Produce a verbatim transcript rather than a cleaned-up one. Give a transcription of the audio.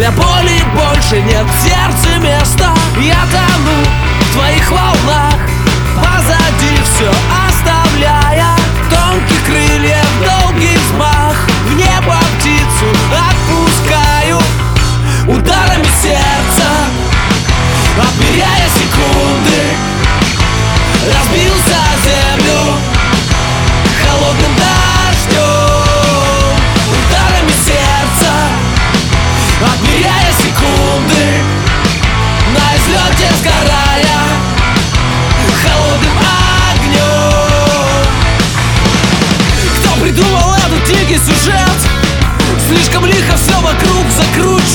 Для боли больше нет в сердце места. Я тону в твоих волнах, позади все оставляя тонких крыльев, долгий взмах. В небо птицу отпускаю ударами сердца, отмеряя секунды. Разбился о землю холодным дождем, ударами сердца, отмеряя секунды, на излете сгорая холодным огнем. Кто придумал этот дикий сюжет? Слишком лихо все вокруг закручено.